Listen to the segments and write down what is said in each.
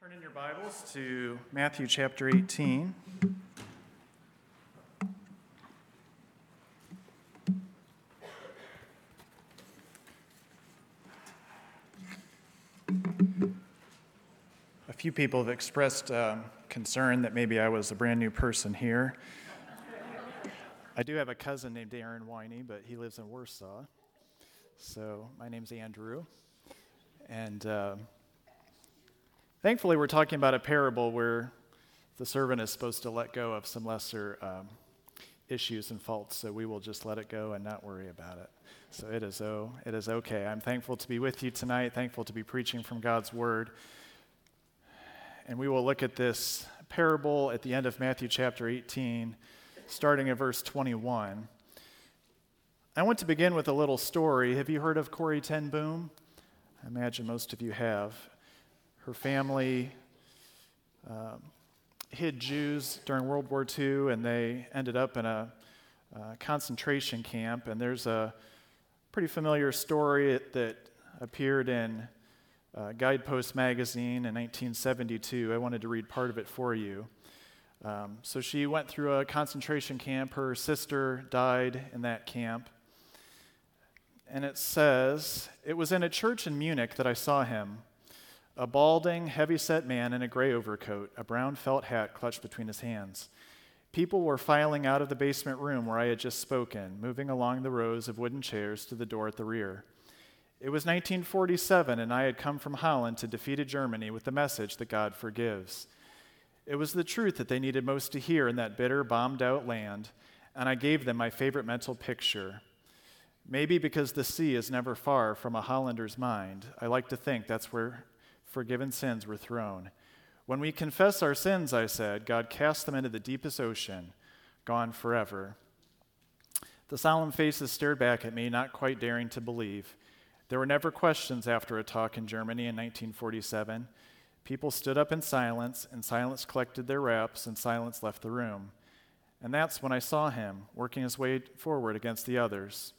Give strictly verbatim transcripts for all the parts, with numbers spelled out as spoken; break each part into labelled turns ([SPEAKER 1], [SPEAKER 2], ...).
[SPEAKER 1] Turn in your Bibles to Matthew chapter eighteen. A few people have expressed um, concern that maybe I was a brand new person here. I do have a cousin named Aaron Winey, but he lives in Warsaw. So my name's Andrew. And uh, thankfully, we're talking about a parable where the servant is supposed to let go of some lesser um, issues and faults, so we will just let it go and not worry about it. So it is oh, it is okay. I'm thankful to be with you tonight, thankful to be preaching from God's Word. And we will look at this parable at the end of Matthew chapter eighteen, starting at verse twenty-one. I want to begin with a little story. Have you heard of Corrie ten Boom? I imagine most of you have. Her family um, hid Jews during World War Two, and they ended up in a, a concentration camp. And there's a pretty familiar story that appeared in uh, Guidepost magazine in nineteen seventy-two. I wanted to read part of it for you. Um, so she went through a concentration camp. Her sister died in that camp. And it says, "It was in a church in Munich that I saw him. A balding, heavy-set man in a gray overcoat, a brown felt hat clutched between his hands. People were filing out of the basement room where I had just spoken, moving along the rows of wooden chairs to the door at the rear. It was nineteen forty-seven, and I had come from Holland to defeated Germany with the message that God forgives. It was the truth that they needed most to hear in that bitter, bombed-out land, and I gave them my favorite mental picture. Maybe because the sea is never far from a Hollander's mind, I like to think that's where forgiven sins were thrown. When we confess our sins, I said, God casts them into the deepest ocean, gone forever." The solemn faces stared back at me, not quite daring to believe. There were never questions after a talk in Germany in nineteen forty-seven. People stood up in silence, and silence collected their wraps, and silence left the room. And that's when I saw him, working his way forward against the others.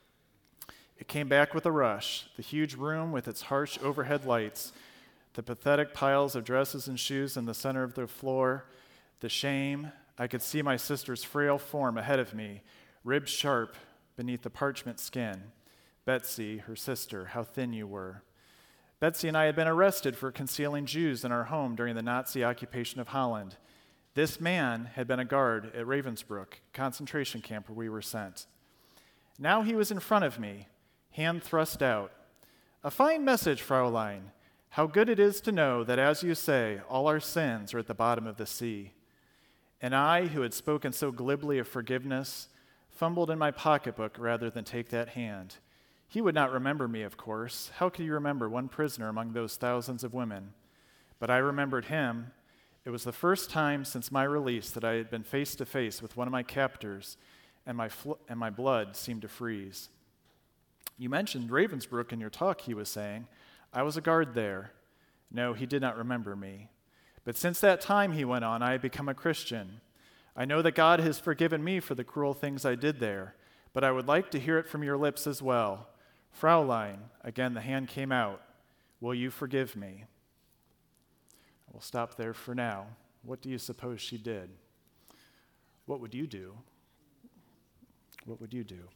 [SPEAKER 1] It came back with a rush, the huge room with its harsh overhead lights, the pathetic piles of dresses and shoes in the center of the floor, the shame. I could see my sister's frail form ahead of me, ribs sharp beneath the parchment skin. Betsy, her sister, how thin you were. Betsy and I had been arrested for concealing Jews in our home during the Nazi occupation of Holland. This man had been a guard at Ravensbrück, concentration camp where we were sent. Now he was in front of me, hand thrust out. "A fine message, Fraulein. How good it is to know that, as you say, all our sins are at the bottom of the sea." And I, who had spoken so glibly of forgiveness, fumbled in my pocketbook rather than take that hand. He would not remember me, of course. How could he remember one prisoner among those thousands of women? But I remembered him. It was the first time since my release that I had been face to face with one of my captors, and my fl- and my blood seemed to freeze. "You mentioned Ravensbrück in your talk," he was saying. "I was a guard there." No, he did not remember me. "But since that time," he went on, "I have become a Christian. I know that God has forgiven me for the cruel things I did there, but I would like to hear it from your lips as well. Fraulein," again the hand came out, "will you forgive me?" We'll stop there for now. What do you suppose she did? What would you do? What would you do?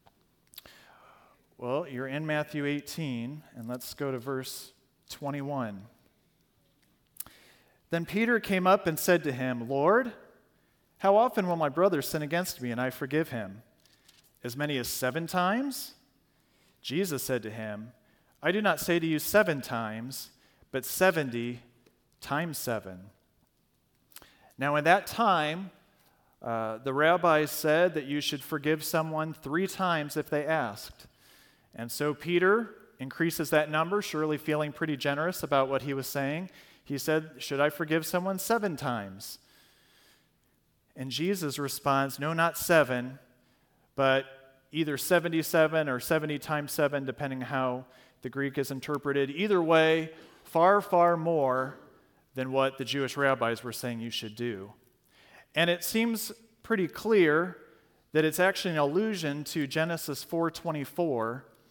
[SPEAKER 1] Well, you're in Matthew eighteen, and let's go to verse twenty-one. "Then Peter came up and said to him, 'Lord, how often will my brother sin against me and I forgive him? As many as seven times?' Jesus said to him, 'I do not say to you seven times, but seventy times seven.'" Now in that time, uh, the rabbis said that you should forgive someone three times if they asked. And so Peter increases that number, surely feeling pretty generous about what he was saying. He said, "Should I forgive someone seven times?" And Jesus responds, "No, not seven, but either seventy-seven or seventy times seven, depending how the Greek is interpreted. Either way, far, far more than what the Jewish rabbis were saying you should do." And it seems pretty clear that it's actually an allusion to Genesis four twenty-four,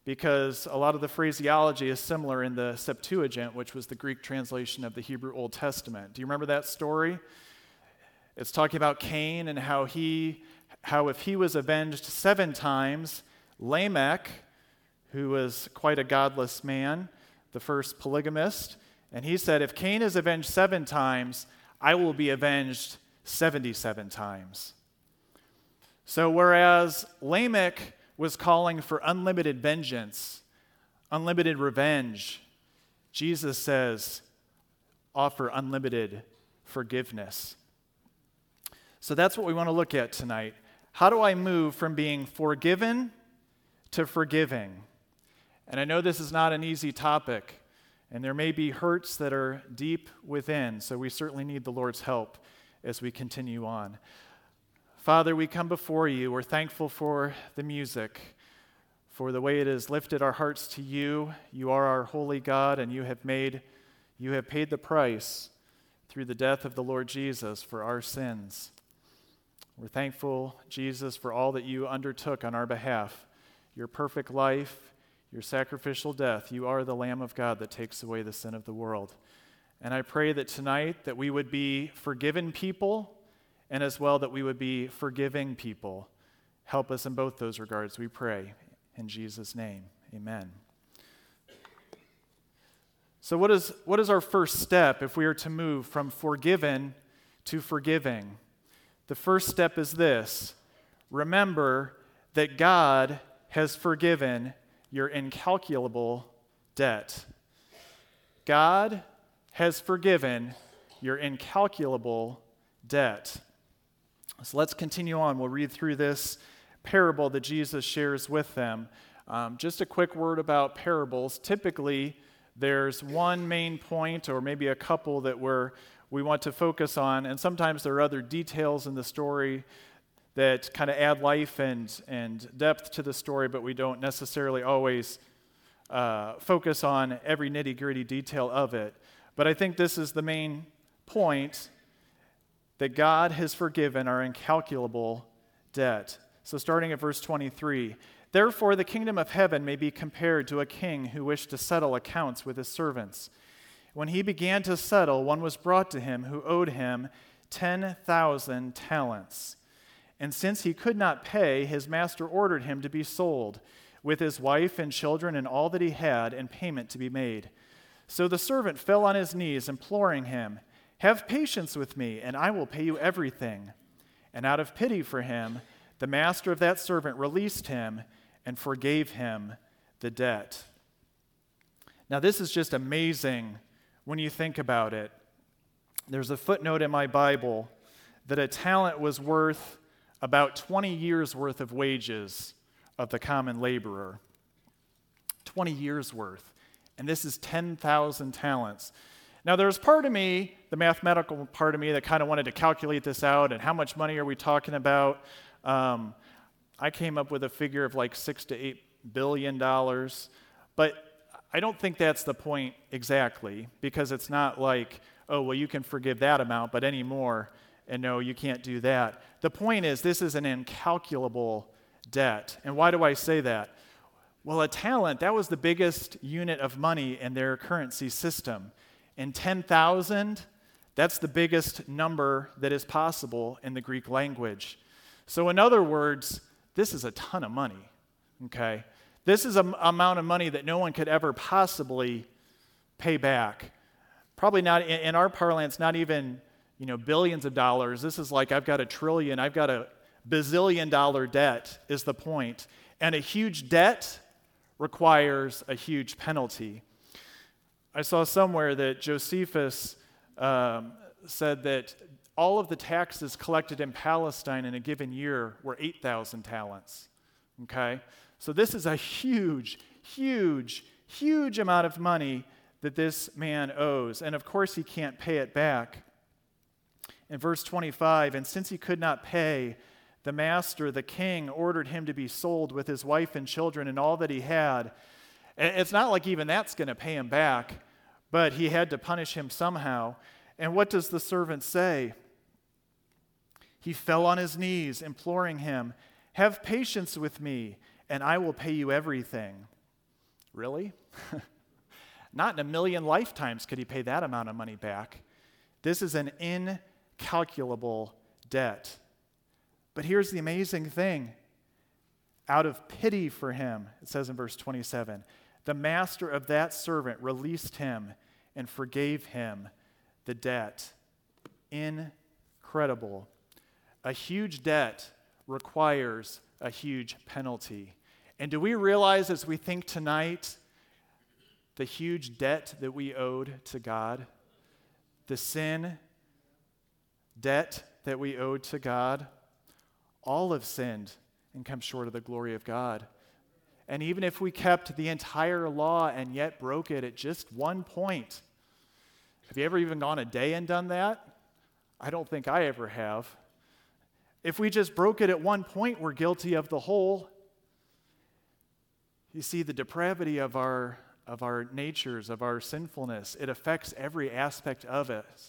[SPEAKER 1] because a lot of the phraseology is similar in the Septuagint, which was the Greek translation of the Hebrew Old Testament. Do you remember that story? It's talking about Cain and how he, how if he was avenged seven times, Lamech, who was quite a godless man, the first polygamist, and he said, if Cain is avenged seven times, I will be avenged seventy-seven times. So whereas Lamech was calling for unlimited vengeance, unlimited revenge, Jesus says, offer unlimited forgiveness. So that's what we want to look at tonight. How do I move from being forgiven to forgiving? And I know this is not an easy topic, and there may be hurts that are deep within, so we certainly need the Lord's help as we continue on. Father, we come before you. We're thankful for the music, for the way it has lifted our hearts to you. You are our holy God, and you have made, you have paid the price through the death of the Lord Jesus for our sins. We're thankful, Jesus, for all that you undertook on our behalf, your perfect life, your sacrificial death. You are the Lamb of God that takes away the sin of the world. And I pray that tonight that we would be forgiven people, and as well that we would be forgiving people. Help us in both those regards, we pray. In Jesus' name, amen. So what is, what is our first step if we are to move from forgiven to forgiving? The first step is this: remember that God has forgiven your incalculable debt. God has forgiven your incalculable debt. So let's continue on. We'll read through this parable that Jesus shares with them. Um, just a quick word about parables. Typically, there's one main point or maybe a couple that we're, we want to focus on, and sometimes there are other details in the story that kind of add life and, and depth to the story, but we don't necessarily always uh, focus on every nitty-gritty detail of it. But I think this is the main point, that God has forgiven our incalculable debt. So starting at verse twenty-three, therefore the kingdom of heaven may be compared to a king who wished to settle accounts with his servants. When he began to settle, one was brought to him who owed him ten thousand talents. And since he could not pay, his master ordered him to be sold, with his wife and children and all that he had, and payment to be made. So the servant fell on his knees, imploring him, have patience with me, and I will pay you everything. And out of pity for him, the master of that servant released him and forgave him the debt. Now, this is just amazing when you think about it. There's a footnote in my Bible that a talent was worth about twenty years worth of wages of the common laborer. twenty years worth. And this is ten thousand talents. Now, there's part of me, the mathematical part of me, that kind of wanted to calculate this out and how much money are we talking about. Um, I came up with a figure of like six to eight billion dollars, but I don't think that's the point exactly, because it's not like, oh, well, you can forgive that amount, but any more, and no, you can't do that. The point is, this is an incalculable debt. And why do I say that? Well, a talent, that was the biggest unit of money in their currency system. And ten thousand, that's the biggest number that is possible in the Greek language. So in other words, this is a ton of money, okay? This is an amount of money that no one could ever possibly pay back. Probably not, in, in our parlance, not even, you know, billions of dollars. This is like, I've got a trillion, I've got a bazillion dollar debt is the point. And a huge debt requires a huge penalty. I saw somewhere that Josephus um, said that all of the taxes collected in Palestine in a given year were eight thousand talents, okay? So this is a huge, huge, huge amount of money that this man owes, and of course he can't pay it back. In verse twenty-five, and since he could not pay, the master, the king, ordered him to be sold with his wife and children and all that he had. It's not like even that's going to pay him back, but he had to punish him somehow. And what does the servant say? He fell on his knees, imploring him, have patience with me, and I will pay you everything. Really? Not in a million lifetimes could he pay that amount of money back. This is an incalculable debt. But here's the amazing thing. Out of pity for him, it says in verse twenty-seven, the master of that servant released him and forgave him the debt. Incredible. A huge debt requires a huge penalty. And do we realize as we think tonight the huge debt that we owed to God? The sin debt that we owed to God? All have sinned and come short of the glory of God. And even if we kept the entire law and yet broke it at just one point, have you ever even gone a day and done that? I don't think I ever have. If we just broke it at one point, we're guilty of the whole. You see, the depravity of our, of our natures, of our sinfulness, it affects every aspect of us.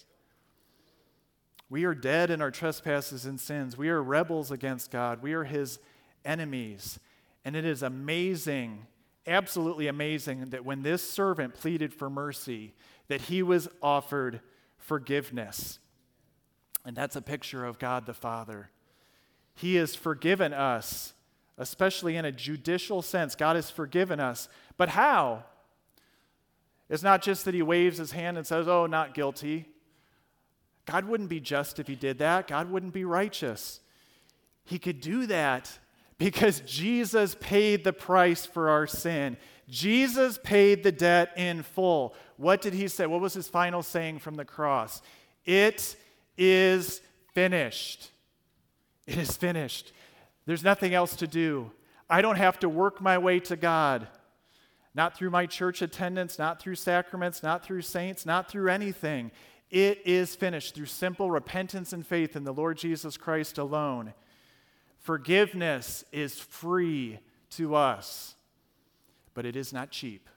[SPEAKER 1] We are dead in our trespasses and sins. We are rebels against God. We are his enemies. And it is amazing, absolutely amazing, that when this servant pleaded for mercy, that he was offered forgiveness. And that's a picture of God the Father. He has forgiven us, especially in a judicial sense. God has forgiven us. But how? It's not just that he waves his hand and says, oh, not guilty. God wouldn't be just if he did that. God wouldn't be righteous. He could do that because Jesus paid the price for our sin. Jesus paid the debt in full. What did he say? What was his final saying from the cross? It is finished. It is finished. There's nothing else to do. I don't have to work my way to God. Not through my church attendance, not through sacraments, not through saints, not through anything. It is finished through simple repentance and faith in the Lord Jesus Christ alone. Forgiveness is free to us, but it is not cheap.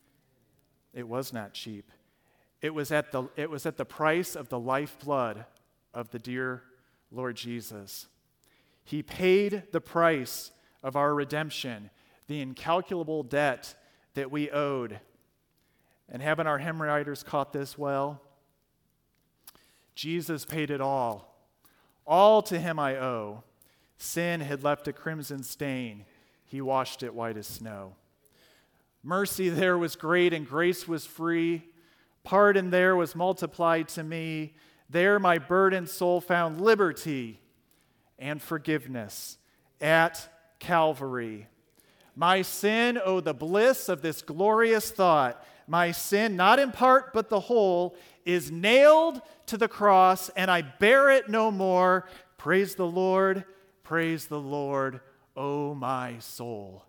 [SPEAKER 1] It was not cheap. It was at the, it was at the price of the lifeblood of the dear Lord Jesus. He paid the price of our redemption, the incalculable debt that we owed. And haven't our hymn writers caught this well? Jesus paid it all. All to him I owe. Sin had left a crimson stain. He washed it white as snow. Mercy there was great and grace was free. Pardon there was multiplied to me. There my burdened soul found liberty and forgiveness at Calvary. My sin, oh, the bliss of this glorious thought. My sin, not in part but the whole, is nailed to the cross, and I bear it no more. Praise the Lord, praise the Lord, O my soul.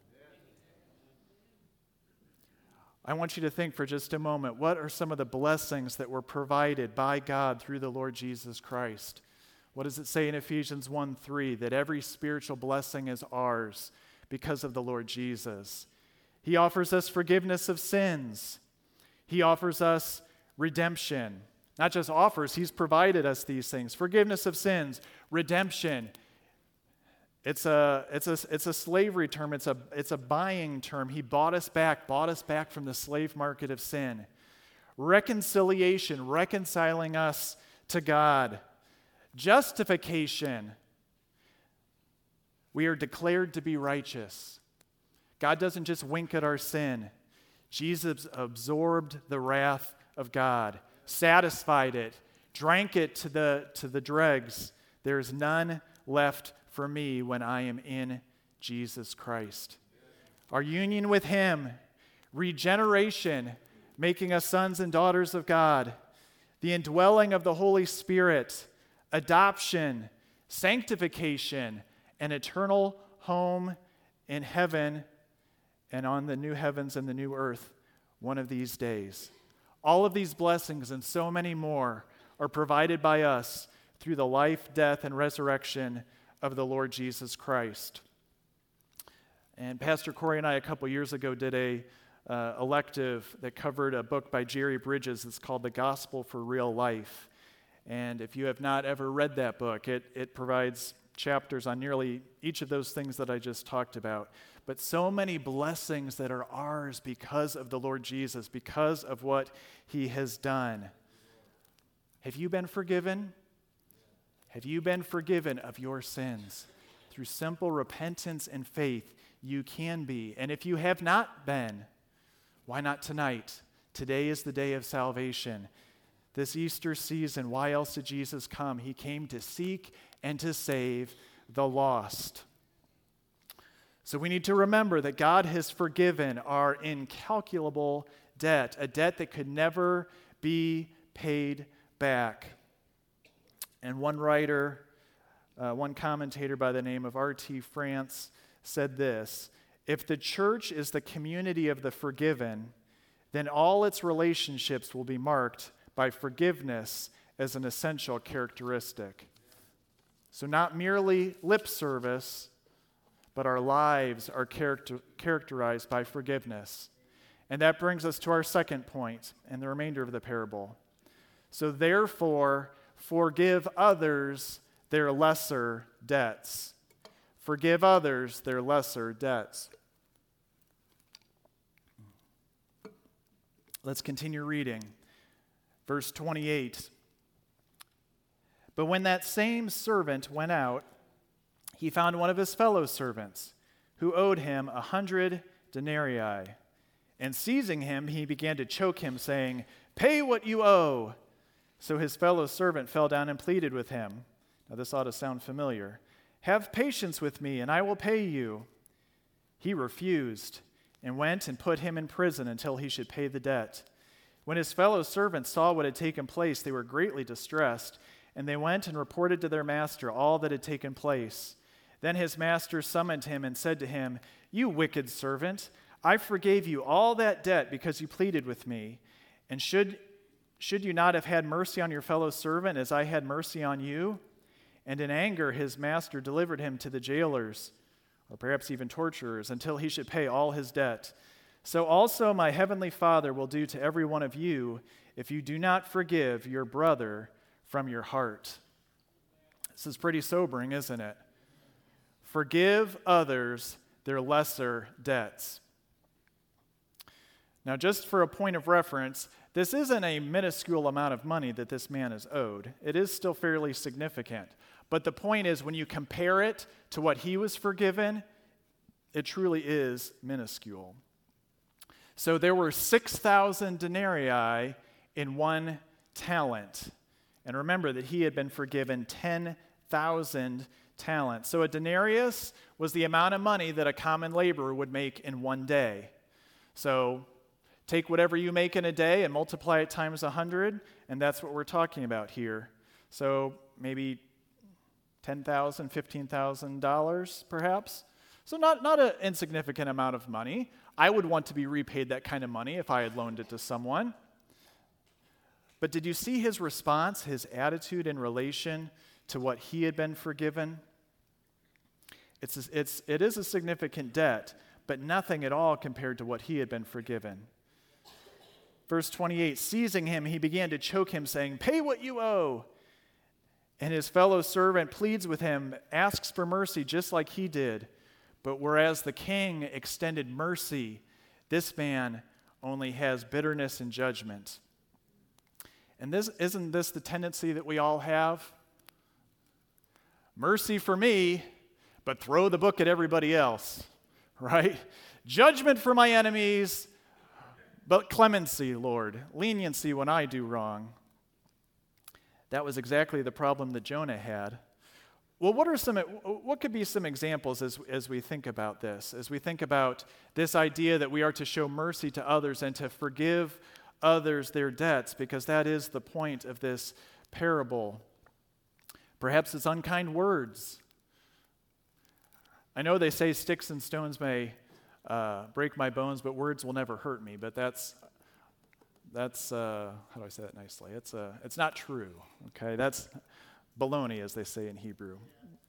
[SPEAKER 1] I want you to think for just a moment, what are some of the blessings that were provided by God through the Lord Jesus Christ? What does it say in Ephesians one three? That every spiritual blessing is ours because of the Lord Jesus. He offers us forgiveness of sins. He offers us redemption. Not just offers, he's provided us these things. Forgiveness of sins, redemption. It's a, it's a, it's a slavery term. It's a, it's a buying term. He bought us back, bought us back from the slave market of sin. Reconciliation, reconciling us to God. Justification. We are declared to be righteous. God doesn't just wink at our sin. Jesus absorbed the wrath of God, satisfied it, drank it to the, to the dregs. There is none left for me when I am in Jesus Christ. Our union with him, regeneration, making us sons and daughters of God, the indwelling of the Holy Spirit, adoption, sanctification, an eternal home in heaven and on the new heavens and the new earth one of these days. All of these blessings and so many more are provided by us through the life, death, and resurrection of the Lord Jesus Christ. And Pastor Corey and I a couple years ago did a uh, elective that covered a book by Jerry Bridges. It's called The Gospel for Real Life. And if you have not ever read that book, it, it provides chapters on nearly each of those things that I just talked about. But so many blessings that are ours because of the Lord Jesus, because of what he has done. Have you been forgiven? Have you been forgiven of your sins? Through simple repentance and faith, you can be. And if you have not been, why not tonight? Today is the day of salvation. This Easter season, why else did Jesus come? He came to seek and to save the lost. So we need to remember that God has forgiven our incalculable debt, a debt that could never be paid back. And one writer, uh, one commentator by the name of R T France said this: if the church is the community of the forgiven, then all its relationships will be marked by forgiveness as an essential characteristic. So not merely lip service, but our lives are character- characterized by forgiveness. And that brings us to our second point and the remainder of the parable. So therefore, forgive others their lesser debts. Forgive others their lesser debts. Let's continue reading. Verse twenty-eight. But when that same servant went out, he found one of his fellow servants who owed him a hundred denarii. And seizing him, he began to choke him, saying, "Pay what you owe." So his fellow servant fell down and pleaded with him. Now this ought to sound familiar. "Have patience with me, and I will pay you." He refused and went and put him in prison until he should pay the debt. When his fellow servants saw what had taken place, they were greatly distressed, and they went and reported to their master all that had taken place. Then his master summoned him and said to him, "You wicked servant, I forgave you all that debt because you pleaded with me. And should, should you not have had mercy on your fellow servant as I had mercy on you?" And in anger his master delivered him to the jailers, or perhaps even torturers, until he should pay all his debt. So also my heavenly Father will do to every one of you if you do not forgive your brother from your heart. This is pretty sobering, isn't it? Forgive others their lesser debts. Now, just for a point of reference, this isn't a minuscule amount of money that this man is owed. It is still fairly significant. But the point is, when you compare it to what he was forgiven, it truly is minuscule. So there were six thousand denarii in one talent. And remember that he had been forgiven ten thousand talents. So a denarius was the amount of money that a common laborer would make in one day. So take whatever you make in a day and multiply it times one hundred, and that's what we're talking about here. So maybe ten thousand dollars, fifteen thousand dollars perhaps. So not, not an insignificant amount of money. I would want to be repaid that kind of money if I had loaned it to someone. But did you see his response, his attitude in relation to what he had been forgiven? It's, it's, it is a significant debt, but nothing at all compared to what he had been forgiven. Verse twenty-eight, seizing him, he began to choke him, saying, "Pay what you owe." And his fellow servant pleads with him, asks for mercy just like he did. But whereas the king extended mercy, this man only has bitterness and judgment. And this isn't this the tendency that we all have? Mercy for me, but throw the book at everybody else, right? Judgment for my enemies, but clemency, Lord. Leniency when I do wrong. That was exactly the problem that Jonah had. Well, what are some? What could be some examples as, as we think about this? As we think about this idea that we are to show mercy to others and to forgive others their debts, because that is the point of this parable. Perhaps it's unkind words. I know they say sticks and stones may uh, break my bones, but words will never hurt me. But that's that's uh, how do I say that nicely? It's uh, it's not true. Okay, that's baloney, as they say in Hebrew.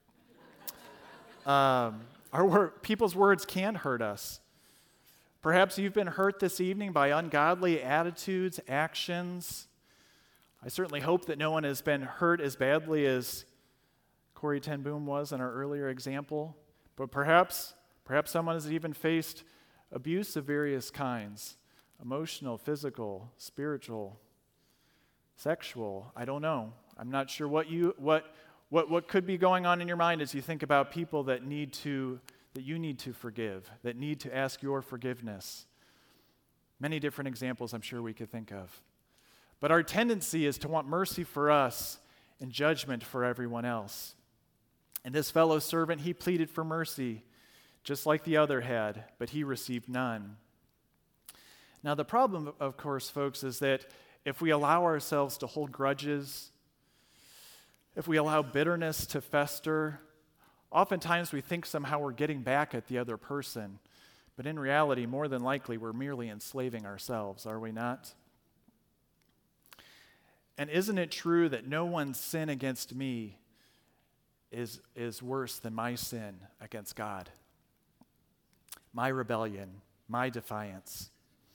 [SPEAKER 1] Um, our word, people's words can hurt us. Perhaps you've been hurt this evening by ungodly attitudes, actions. I certainly hope that no one has been hurt as badly as Corey Ten Boom was in our earlier example. But perhaps, perhaps someone has even faced abuse of various kinds, emotional, physical, spiritual, sexual. I don't know. I'm not sure what you what what what could be going on in your mind as you think about people that need to that you need to forgive, that need to ask your forgiveness. Many different examples I'm sure we could think of. But our tendency is to want mercy for us and judgment for everyone else. And this fellow servant, he pleaded for mercy, just like the other had, but he received none. Now, the problem, of course, folks, is that if we allow ourselves to hold grudges, if we allow bitterness to fester, oftentimes we think somehow we're getting back at the other person. But in reality, more than likely, we're merely enslaving ourselves, are we not? And isn't it true that no one's sin against me is, is worse than my sin against God? My rebellion, my defiance.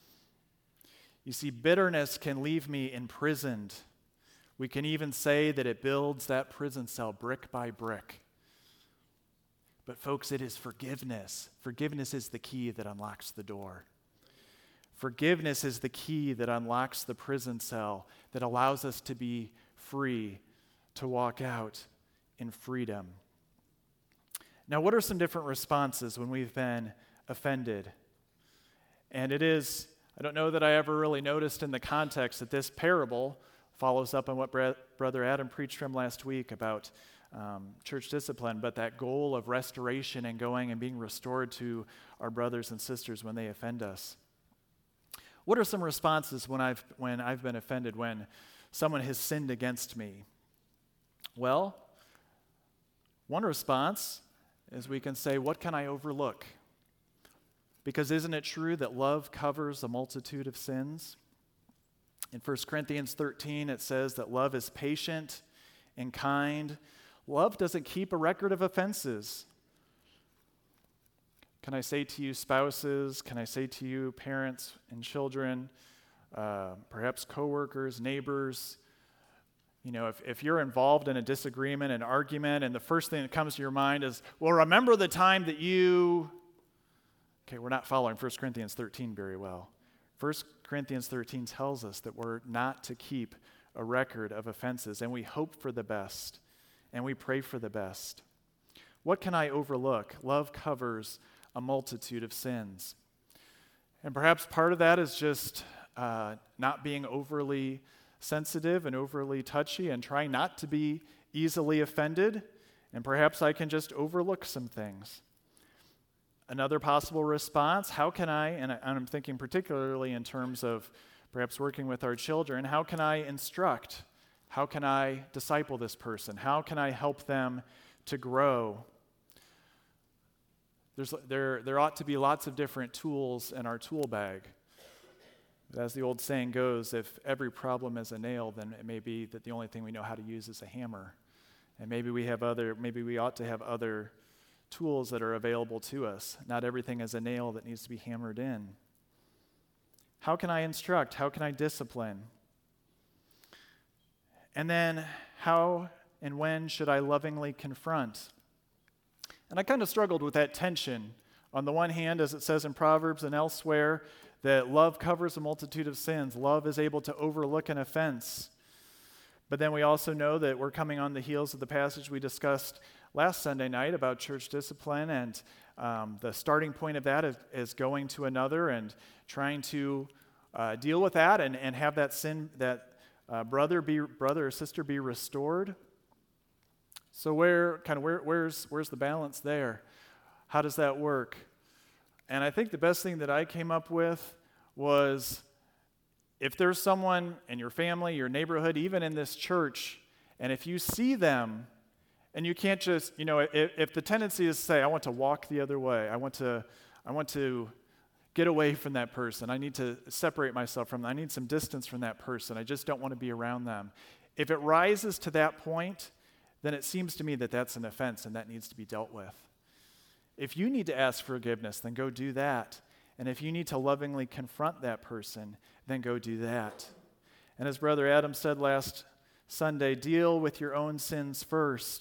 [SPEAKER 1] You see, bitterness can leave me imprisoned. We can even say that it builds that prison cell brick by brick. But folks, it is forgiveness. Forgiveness is the key that unlocks the door. Forgiveness is the key that unlocks the prison cell, that allows us to be free, to walk out in freedom. Now, what are some different responses when we've been offended? And it is, I don't know that I ever really noticed in the context that this parable follows up on what Bra- Brother Adam preached from last week about um, church discipline, but that goal of restoration and going and being restored to our brothers and sisters when they offend us. What are some responses when I've when I've been offended, when someone has sinned against me? Well, one response is we can say, what can I overlook? Because isn't it true that love covers a multitude of sins? In First Corinthians thirteen, it says that love is patient and kind. Love doesn't keep a record of offenses. Can I say to you, spouses, can I say to you, parents and children, uh, perhaps coworkers, neighbors, you know, if, if you're involved in a disagreement, an argument, and the first thing that comes to your mind is, well, remember the time that you... Okay, we're not following First Corinthians thirteen very well. First Corinthians thirteen tells us that we're not to keep a record of offenses, and we hope for the best, and we pray for the best. What can I overlook? Love covers a multitude of sins. And perhaps part of that is just uh, not being overly sensitive and overly touchy and trying not to be easily offended. And perhaps I can just overlook some things. Another possible response, how can I, and I'm thinking particularly in terms of perhaps working with our children, how can I instruct? How can I disciple this person? How can I help them to grow? There's, there, there ought to be lots of different tools in our tool bag. As the old saying goes, if every problem is a nail, then it may be that the only thing we know how to use is a hammer. And maybe we have other, maybe we ought to have other tools that are available to us. Not everything is a nail that needs to be hammered in. How can I instruct? How can I discipline? And then how and when should I lovingly confront? And I kind of struggled with that tension. On the one hand, as it says in Proverbs and elsewhere, that love covers a multitude of sins. Love is able to overlook an offense. But then we also know that we're coming on the heels of the passage we discussed last Sunday night about church discipline, and um, the starting point of that is, is going to another and trying to uh, deal with that and, and have that sin, that uh, brother be brother or sister be restored. So where kind of where where's where's the balance there? How does that work? And I think the best thing that I came up with was, if there's someone in your family, your neighborhood, even in this church, and if you see them, and you can't just, you know, if, if the tendency is to say, I want to walk the other way, I want to, I want to get away from that person, I need to separate myself from them, I need some distance from that person, I just don't want to be around them. If it rises to that point, then it seems to me that that's an offense and that needs to be dealt with. If you need to ask forgiveness, then go do that. And if you need to lovingly confront that person, then go do that. And as Brother Adam said last Sunday, deal with your own sins first,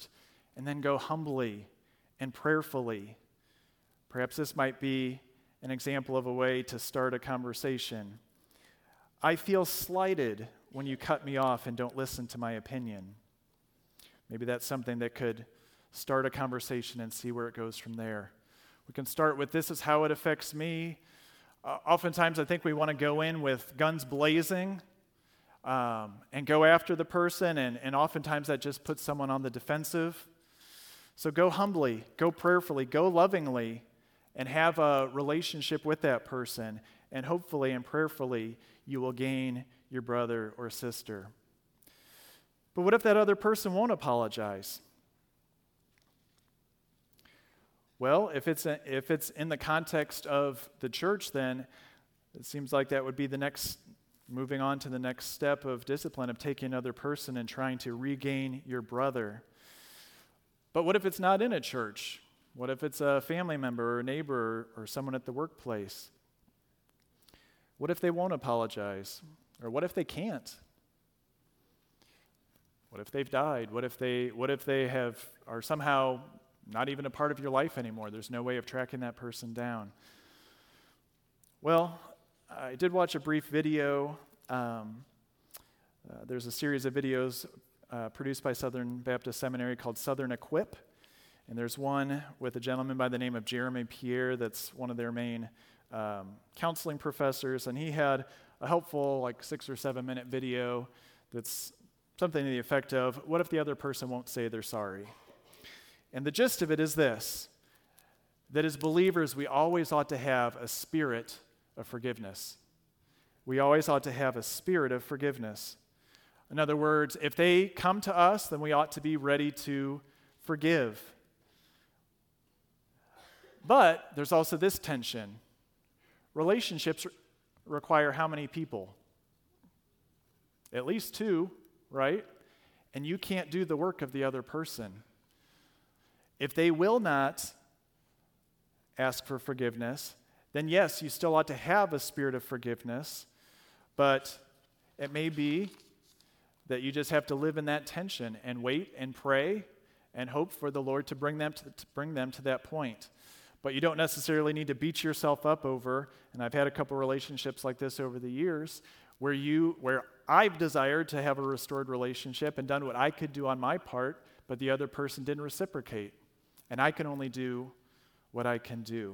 [SPEAKER 1] and then go humbly and prayerfully. Perhaps this might be an example of a way to start a conversation. I feel slighted when you cut me off and don't listen to my opinion. Maybe that's something that could start a conversation and see where it goes from there. We can start with, this is how it affects me. Uh, oftentimes I think we want to go in with guns blazing um, and go after the person, and, and oftentimes that just puts someone on the defensive. So go humbly, go prayerfully, go lovingly, and have a relationship with that person, and hopefully and prayerfully you will gain your brother or sister. But what if that other person won't apologize? Well, if it's a, if it's in the context of the church, then it seems like that would be the next, moving on to the next step of discipline, of taking another person and trying to regain your brother. But what if it's not in a church? What if it's a family member or a neighbor or someone at the workplace? What if they won't apologize? Or what if they can't? What if they've died? What if they what if they have are somehow not even a part of your life anymore? There's no way of tracking that person down. Well, I did watch a brief video. Um, uh, there's a series of videos uh, produced by Southern Baptist Seminary called Southern Equip. And there's one with a gentleman by the name of Jeremy Pierre that's one of their main um, counseling professors. And he had a helpful, like six or seven minute video that's something to the effect of, what if the other person won't say they're sorry? And the gist of it is this, that as believers, we always ought to have a spirit of forgiveness. We always ought to have a spirit of forgiveness. In other words, if they come to us, then we ought to be ready to forgive. But there's also this tension. Relationships require how many people? At least two, right? And you can't do the work of the other person. If they will not ask for forgiveness, then yes, you still ought to have a spirit of forgiveness, but it may be that you just have to live in that tension and wait and pray and hope for the Lord to bring them to, to bring them to that point. But you don't necessarily need to beat yourself up over, and I've had a couple relationships like this over the years, where you where I've desired to have a restored relationship and done what I could do on my part, but the other person didn't reciprocate. And I can only do what I can do.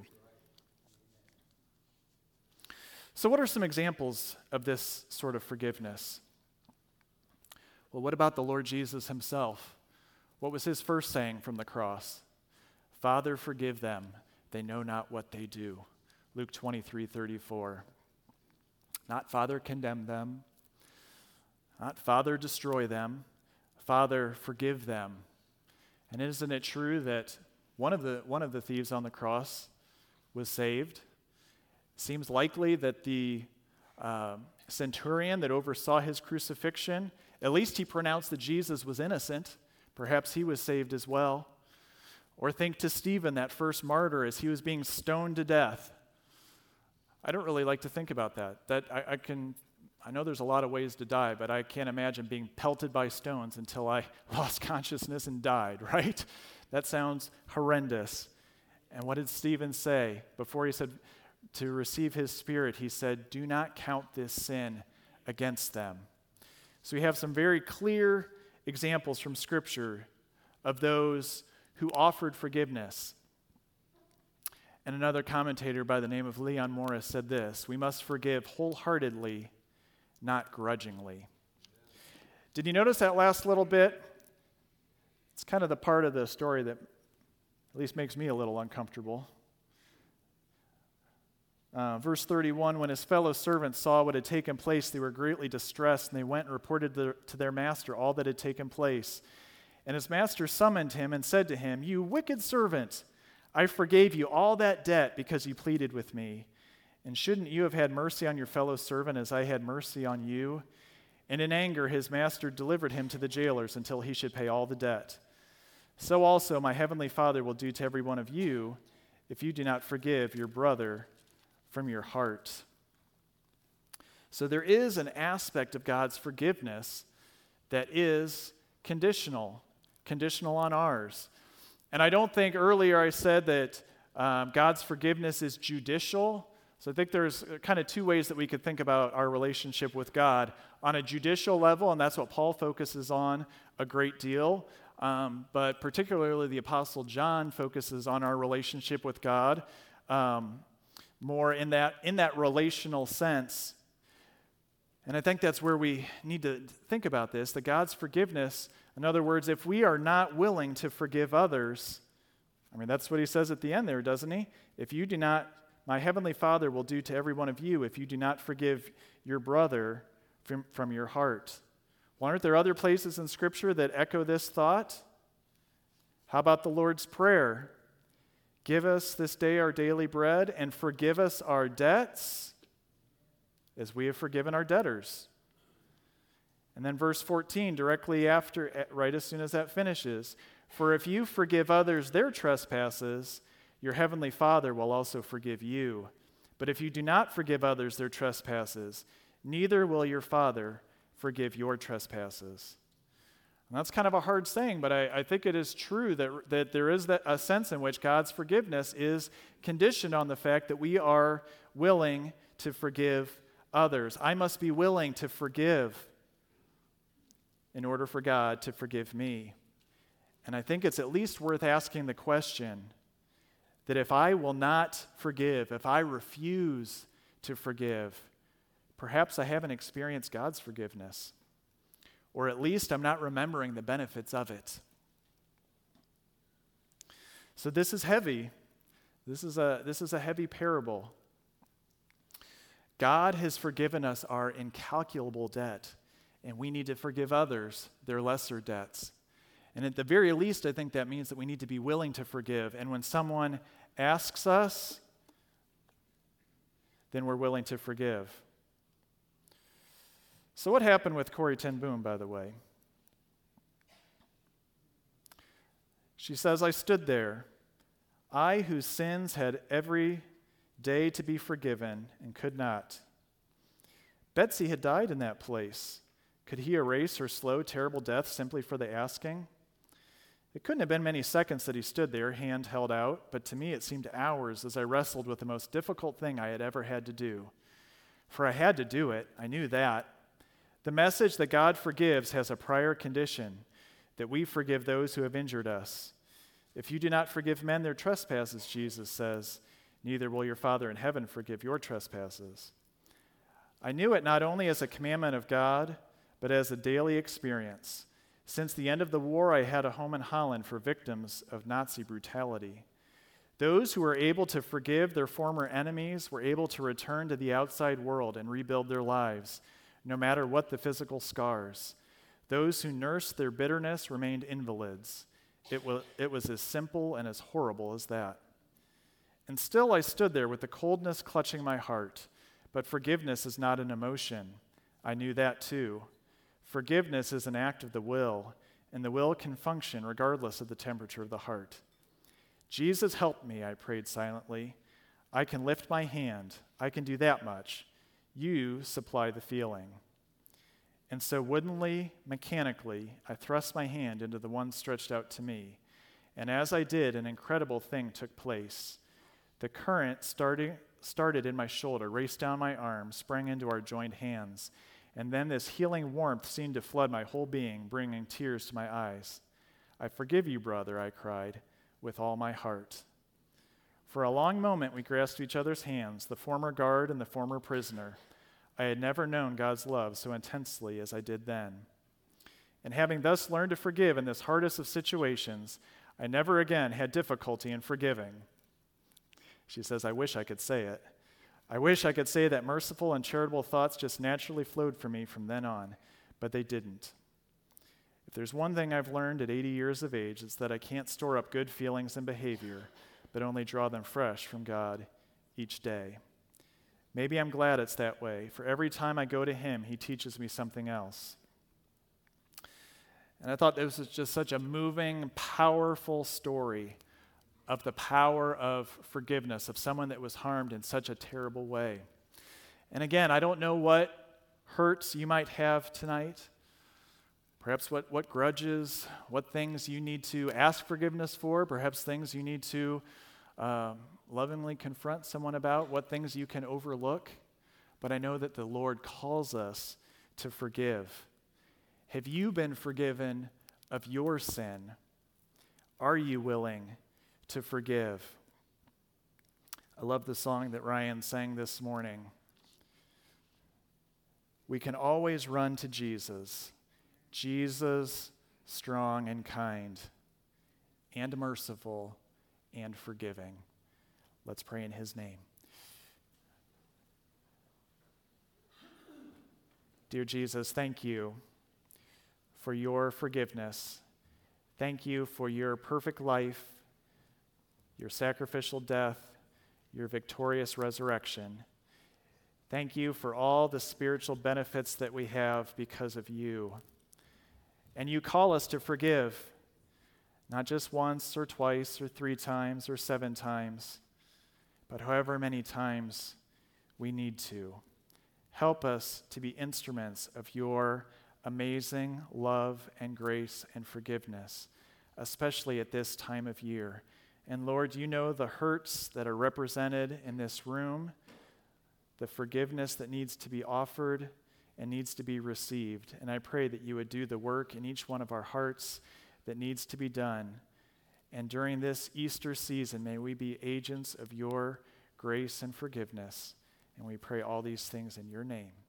[SPEAKER 1] So what are some examples of this sort of forgiveness? Well, what about the Lord Jesus himself? What was his first saying from the cross? Father, forgive them. They know not what they do. Luke twenty-three thirty-four. Not Father, condemn them. Not Father, destroy them. Father, forgive them. And isn't it true that one of the one of the thieves on the cross was saved? Seems likely that the uh, centurion that oversaw his crucifixion, at least he pronounced that Jesus was innocent. Perhaps he was saved as well. Or think to Stephen, that first martyr, as he was being stoned to death. I don't really like to think about that. That I, I can, I know there's a lot of ways to die, but I can't imagine being pelted by stones until I lost consciousness and died, right? That sounds horrendous. And what did Stephen say? Before he said to receive his spirit, he said, do not count this sin against them. So we have some very clear examples from Scripture of those who offered forgiveness. And another commentator by the name of Leon Morris said this, we must forgive wholeheartedly, not grudgingly. Did you notice that last little bit? It's kind of the part of the story that at least makes me a little uncomfortable. Uh, verse thirty-one, when his fellow servants saw what had taken place, they were greatly distressed, and they went and reported to their, to their master all that had taken place. And his master summoned him and said to him, you wicked servant, I forgave you all that debt because you pleaded with me. And shouldn't you have had mercy on your fellow servant as I had mercy on you? And in anger his master delivered him to the jailers until he should pay all the debt. So also my heavenly Father will do to every one of you if you do not forgive your brother from your heart. So there is an aspect of God's forgiveness that is conditional. conditional on ours. And I don't think earlier I said that um, God's forgiveness is judicial. So I think there's kind of two ways that we could think about our relationship with God. On a judicial level, and that's what Paul focuses on a great deal, um, but particularly the Apostle John focuses on our relationship with God um, more in that, in that relational sense. And I think that's where we need to think about this, that God's forgiveness, in other words, if we are not willing to forgive others, I mean, that's what he says at the end there, doesn't he? If you do not, my heavenly Father will do to every one of you if you do not forgive your brother from, from your heart. Well, aren't there other places in Scripture that echo this thought? How about the Lord's Prayer? Give us this day our daily bread and forgive us our debts as we have forgiven our debtors. And then verse fourteen, directly after, right as soon as that finishes, for if you forgive others their trespasses, your heavenly Father will also forgive you. But if you do not forgive others their trespasses, neither will your Father forgive your trespasses. And that's kind of a hard saying, but I, I think it is true that, that there is that, a sense in which God's forgiveness is conditioned on the fact that we are willing to forgive others. I must be willing to forgive in order for God to forgive me. And I think it's at least worth asking the question that if I will not forgive, if I refuse to forgive, perhaps I haven't experienced God's forgiveness, or at least I'm not remembering the benefits of it. So this is heavy. This is a, this is a heavy parable. God has forgiven us our incalculable debt, and we need to forgive others their lesser debts. And at the very least, I think that means that we need to be willing to forgive. And when someone asks us, then we're willing to forgive. So what happened with Corrie ten Boom, by the way? She says, I stood there, I whose sins had every day to be forgiven and could not. Betsy had died in that place. Could he erase her slow, terrible death simply for the asking? It couldn't have been many seconds that he stood there, hand held out, but to me it seemed hours as I wrestled with the most difficult thing I had ever had to do. For I had to do it, I knew that. The message that God forgives has a prior condition, that we forgive those who have injured us. If you do not forgive men their trespasses, Jesus says, neither will your Father in heaven forgive your trespasses. I knew it not only as a commandment of God, but as a daily experience. Since the end of the war, I had a home in Holland for victims of Nazi brutality. Those who were able to forgive their former enemies were able to return to the outside world and rebuild their lives, no matter what the physical scars. Those who nursed their bitterness remained invalids. It was, it was as simple and as horrible as that. And still I stood there with the coldness clutching my heart. But forgiveness is not an emotion. I knew that too. Forgiveness is an act of the will, and the will can function regardless of the temperature of the heart. Jesus, help me, I prayed silently. I can lift my hand. I can do that much. You supply the feeling. And so woodenly, mechanically, I thrust my hand into the one stretched out to me. And as I did, an incredible thing took place. The current starting, started in my shoulder, raced down my arm, sprang into our joined hands. And then this healing warmth seemed to flood my whole being, bringing tears to my eyes. I forgive you, brother, I cried, with all my heart. For a long moment, we grasped each other's hands, the former guard and the former prisoner. I had never known God's love so intensely as I did then. And having thus learned to forgive in this hardest of situations, I never again had difficulty in forgiving. She says, I wish I could say it. I wish I could say that merciful and charitable thoughts just naturally flowed from me from then on, but they didn't. If there's one thing I've learned at eighty years of age, it's that I can't store up good feelings and behavior, but only draw them fresh from God each day. Maybe I'm glad it's that way, for every time I go to Him, He teaches me something else. And I thought this was just such a moving, powerful story of the power of forgiveness, of someone that was harmed in such a terrible way. And again, I don't know what hurts you might have tonight. Perhaps what, what grudges, what things you need to ask forgiveness for, perhaps things you need to um, lovingly confront someone about, what things you can overlook. But I know that the Lord calls us to forgive. Have you been forgiven of your sin? Are you willing to forgive? I love the song that Ryan sang this morning. We can always run to Jesus, Jesus, strong and kind, and merciful and forgiving. Let's pray in his name. Dear Jesus, thank you for your forgiveness. Thank you for your perfect life, your sacrificial death, your victorious resurrection. Thank you for all the spiritual benefits that we have because of you. And you call us to forgive, not just once or twice or three times or seven times, but however many times we need to. Help us to be instruments of your amazing love and grace and forgiveness, especially at this time of year. And Lord, you know the hurts that are represented in this room, the forgiveness that needs to be offered and needs to be received. And I pray that you would do the work in each one of our hearts that needs to be done. And during this Easter season, may we be agents of your grace and forgiveness. And we pray all these things in your name.